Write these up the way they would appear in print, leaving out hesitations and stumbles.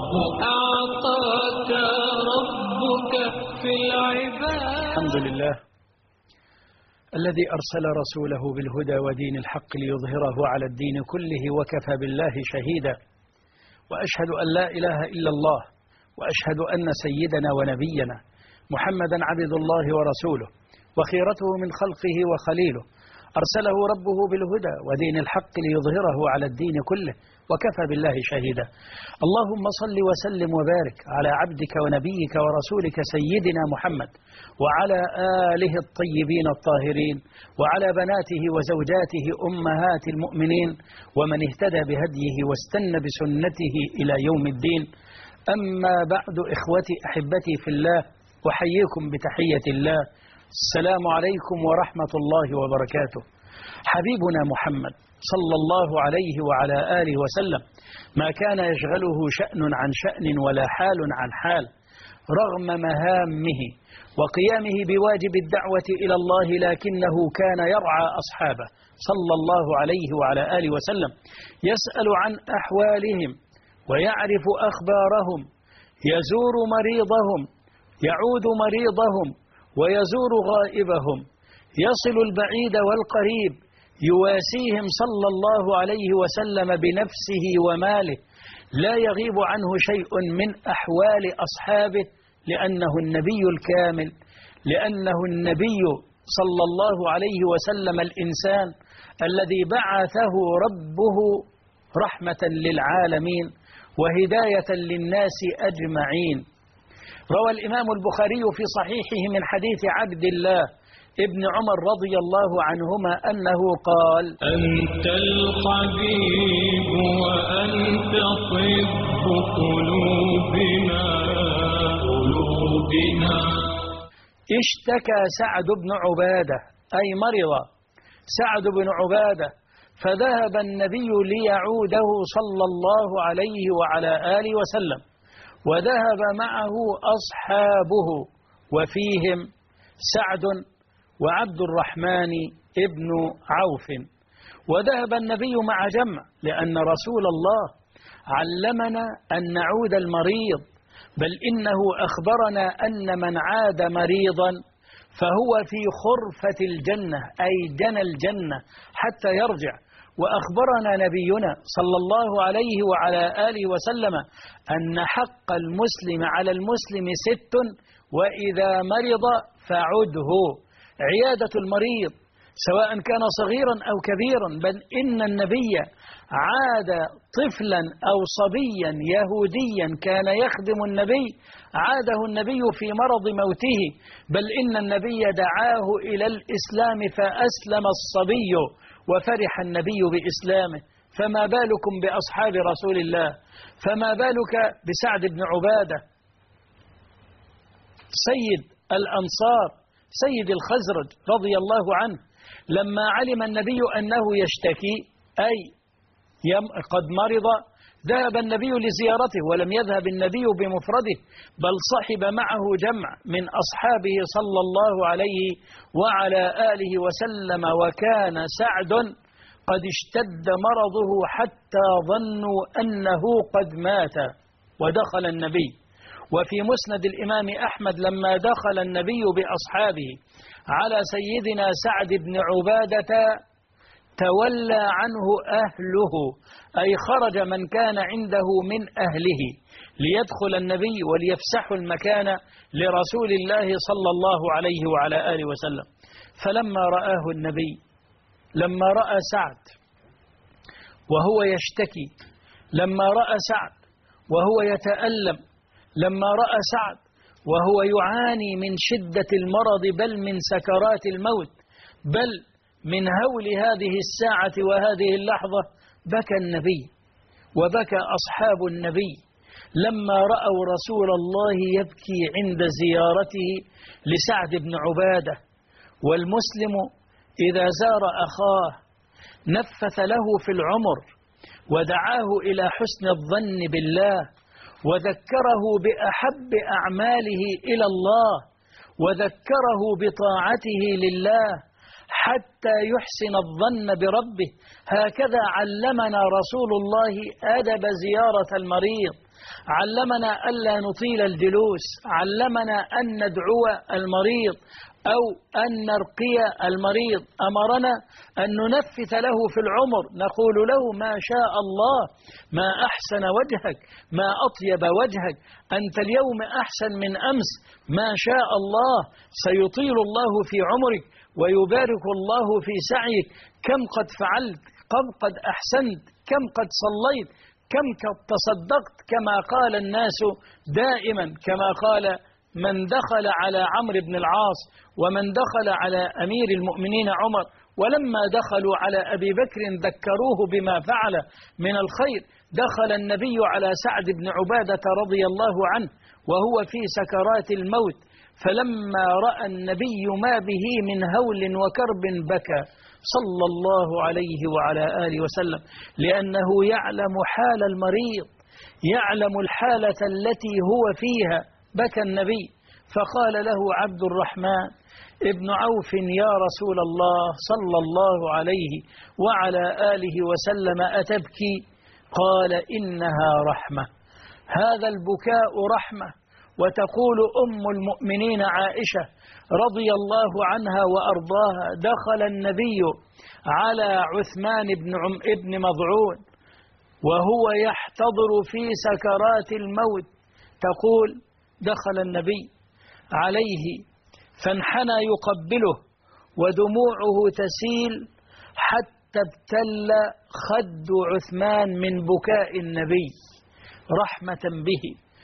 أعطاك ربك في العباد. الحمد لله الذي أرسل رسوله بالهدى ودين الحق ليظهره على الدين كله وكفى بالله شهيدا، وأشهد أن لا إله إلا الله، وأشهد أن سيدنا ونبينا محمدا عبد الله ورسوله وخيرته من خلقه وخليله، أرسله ربه بالهدى ودين الحق ليظهره على الدين كله وكفى بالله شهيدا. اللهم صل وسلم وبارك على عبدك ونبيك ورسولك سيدنا محمد وعلى آله الطيبين الطاهرين وعلى بناته وزوجاته أمهات المؤمنين ومن اهتدى بهديه واستنى بسنته إلى يوم الدين. أما بعد، إخوتي أحبتي في الله، أحييكم بتحية الله، السلام عليكم ورحمة الله وبركاته. حبيبنا محمد صلى الله عليه وعلى آله وسلم ما كان يشغله شأن عن شأن ولا حال عن حال، رغم مهامه وقيامه بواجب الدعوة إلى الله، لكنه كان يرعى أصحابه صلى الله عليه وعلى آله وسلم، يسأل عن أحوالهم ويعرف أخبارهم، يزور مريضهم، يعود مريضهم، ويزور غائبهم، يصل البعيد والقريب، يواسيهم صلى الله عليه وسلم بنفسه وماله، لا يغيب عنه شيء من أحوال أصحابه، لأنه النبي الكامل، لأنه النبي صلى الله عليه وسلم الإنسان الذي بعثه ربه رحمة للعالمين وهداية للناس أجمعين. روى الإمام البخاري في صحيحه من حديث عبد الله ابن عمر رضي الله عنهما أنه قال: أنت الحبيب وأنت طب قلوبنا. اشتكى سعد بن عبادة، أي مرض سعد بن عبادة، فذهب النبي ليعوده صلى الله عليه وعلى آله وسلم، وذهب معه أصحابه وفيهم سعد وعبد الرحمن ابن عوف. وذهب النبي مع جمع، لأن رسول الله علمنا أن نعود المريض، بل إنه أخبرنا أن من عاد مريضا فهو في خرفة الجنة، أي جنى الجنة حتى يرجع. وأخبرنا نبينا صلى الله عليه وعلى آله وسلم أن حق المسلم على المسلم 6، وإذا مرض فعده. عيادة المريض سواء كان صغيرا أو كبيرا، بل إن النبي عاد طفلا أو صبيا يهوديا كان يخدم النبي، عاده النبي في مرض موته، بل إن النبي دعاه إلى الإسلام فأسلم الصبي وفرح النبي بإسلامه. فما بالكم بأصحاب رسول الله؟ فما بالك بسعد بن عبادة سيد الأنصار سيد الخزرج رضي الله عنه، لما علم النبي أنه يشتكي أي قد مرض، ذهب النبي لزيارته، ولم يذهب النبي بمفرده، بل صحب معه جمع من أصحابه صلى الله عليه وعلى آله وسلم. وكان سعد قد اشتد مرضه حتى ظنوا أنه قد مات، ودخل النبي. وفي مسند الإمام أحمد لما دخل النبي بأصحابه على سيدنا سعد بن عبادة تولى عنه أهله، أي خرج من كان عنده من أهله ليدخل النبي وليفسحوا المكان لرسول الله صلى الله عليه وعلى آله وسلم. فلما رآه النبي، لما رأى سعد وهو يشتكي، لما رأى سعد وهو يتألم، لما رأى سعد وهو يعاني من شدة المرض، بل من سكرات الموت، بل من هول هذه الساعة وهذه اللحظة، بكى النبي وبكى أصحاب النبي لما رأوا رسول الله يبكي عند زيارته لسعد بن عبادة. والمسلم إذا زار أخاه نفث له في العمر ودعاه إلى حسن الظن بالله، وذكره بأحب أعماله إلى الله، وذكره بطاعته لله حتى يحسن الظن بربه. هكذا علمنا رسول الله أدب زيارة المريض علمنا ألا نطيل الجلوس، علمنا أن ندعو المريض أو أن نرقي المريض، أمرنا أن ننفث له في العمر، نقول له ما شاء الله، ما أحسن وجهك، ما أطيب وجهك، أنت اليوم أحسن من أمس، ما شاء الله، سيطيل الله في عمرك ويبارك الله في سعيك، كم قد فعلت، كم قد أحسنت، كم قد صليت، كم قد تصدقت، كما قال الناس دائما، كما قال من دخل على عمرو بن العاص ومن دخل على أمير المؤمنين عمر، ولما دخلوا على أبي بكر ذكروه بما فعل من الخير، دخل النبي على سعد بن عبادة رضي الله عنه وهو في سكرات الموت، فلما رأى النبي ما به من هول وكرب بكى صلى الله عليه وعلى آله وسلم، لأنه يعلم حال المريض، يعلم الحالة التي هو فيها، بكى النبي. فقال له عبد الرحمن ابن عوف يا رسول الله صلى الله عليه وعلى آله وسلم أتبكي؟ قال إنها رحمة، هذا البكاء رحمة. وتقول أم المؤمنين عائشة رضي الله عنها وأرضاها دخل النبي على عثمان ابن مظعون وهو يحتضر في سكرات الموت، تقول دخل النبي عليه فانحنى يقبله ودموعه تسيل حتى ابتل خد عثمان من بكاء النبي رحمة به،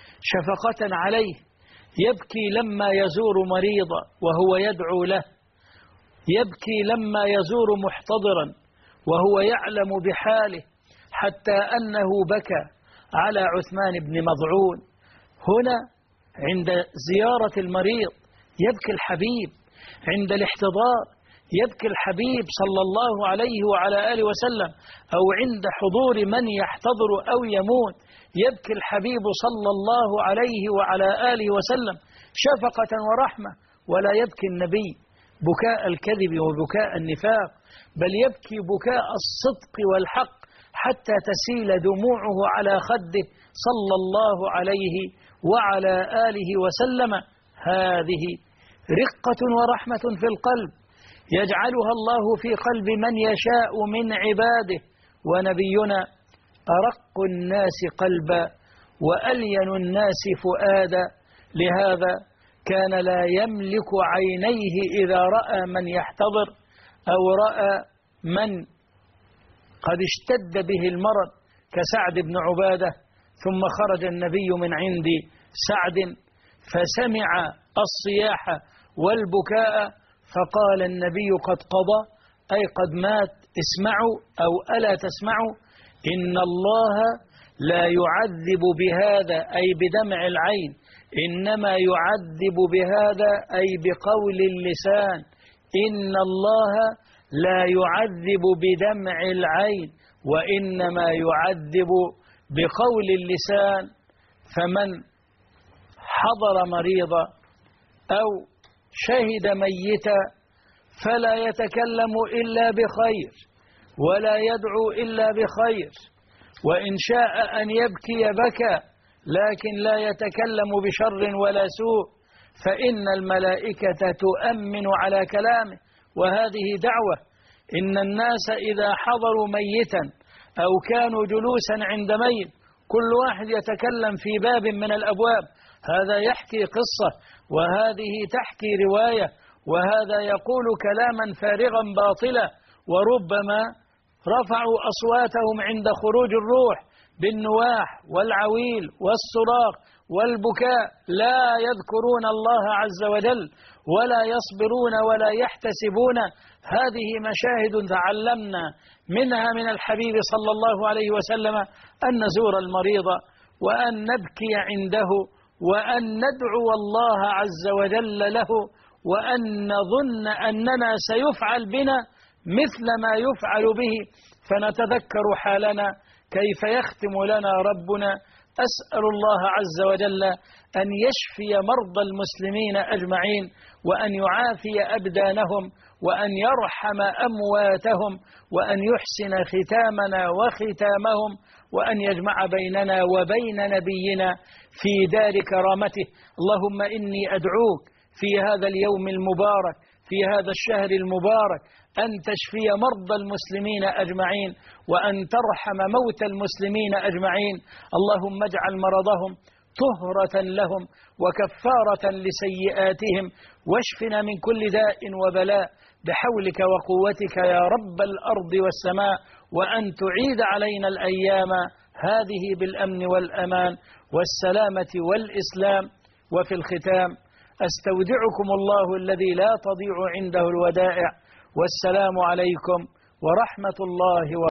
شفقة عليه، يبكي لما يزور مريضا وهو يدعو له، يبكي لما يزور محتضرا وهو يعلم بحاله، حتى أنه بكى على عثمان بن مظعون. هنا عند زيارة المريض يبكي الحبيب، عند الاحتضار يبكي الحبيب صلى الله عليه وعلى آله وسلم، أو عند حضور من يحتضر أو يموت يبكي الحبيب صلى الله عليه وعلى آله وسلم شفقة ورحمة، ولا يبكي النبي بكاء الكذب وبكاء النفاق، بل يبكي بكاء الصدق والحق حتى تسيل دموعه على خده صلى الله عليه وعلى آله وسلم. هذه رقة ورحمة في القلب يجعلها الله في قلب من يشاء من عباده، ونبينا أرق الناس قلبا وألين الناس فؤادا، لهذا كان لا يملك عينيه إذا رأى من يحتضر أو رأى من قد اشتد به المرض كسعد بن عبادة. ثم خرج النبي من عند سعد فسمع الصياح والبكاء، فقال النبي قد قضى، أي قد مات، اسمعوا أو ألا تسمعوا، إن الله لا يعذب بهذا أي بدمع العين، إنما يعذب بهذا أي بقول اللسان، إن الله لا يعذب بدمع العين وإنما يعذب بقول اللسان. فمن حضر مريضا أو شهد ميتا فلا يتكلم إلا بخير ولا يدعو إلا بخير، وإن شاء أن يبكي بكى، لكن لا يتكلم بشر ولا سوء، فإن الملائكة تؤمن على كلامه، وهذه دعوة. إن الناس إذا حضروا ميتا أو كانوا جلوسا عند ميت كل واحد يتكلم في باب من الأبواب، هذا يحكي قصة وهذه تحكي رواية وهذا يقول كلاما فارغا باطلا، وربما رفعوا أصواتهم عند خروج الروح بالنواح والعويل والصراخ والبكاء، لا يذكرون الله عز وجل ولا يصبرون ولا يحتسبون. هذه مشاهد تعلمنا منها من الحبيب صلى الله عليه وسلم أن نزور المريض وأن نبكي عنده وأن ندعو الله عز وجل له، وأن نظن أننا سيفعل بنا مثل ما يفعل به، فنتذكر حالنا كيف يختم لنا ربنا أسأل الله عز وجل أن يشفي مرضى المسلمين أجمعين، وأن يعافي أبدانهم، وأن يرحم أمواتهم، وأن يحسن ختامنا وختامهم، وأن يجمع بيننا وبين نبينا في دار كرامته. اللهم إني أدعوك في هذا اليوم المبارك، في هذا الشهر المبارك، أن تشفي مرضى المسلمين أجمعين، وأن ترحم موتى المسلمين أجمعين. اللهم اجعل مرضهم طهرة لهم وكفارة لسيئاتهم، واشفنا من كل داء وبلاء بحولك وقوتك يا رب الأرض والسماء، وأن تعيد علينا الأيام هذه بالأمن والأمان والسلامة والإسلام. وفي الختام أستودعكم الله الذي لا تضيع عنده الودائع، والسلام عليكم ورحمة الله وبركاته.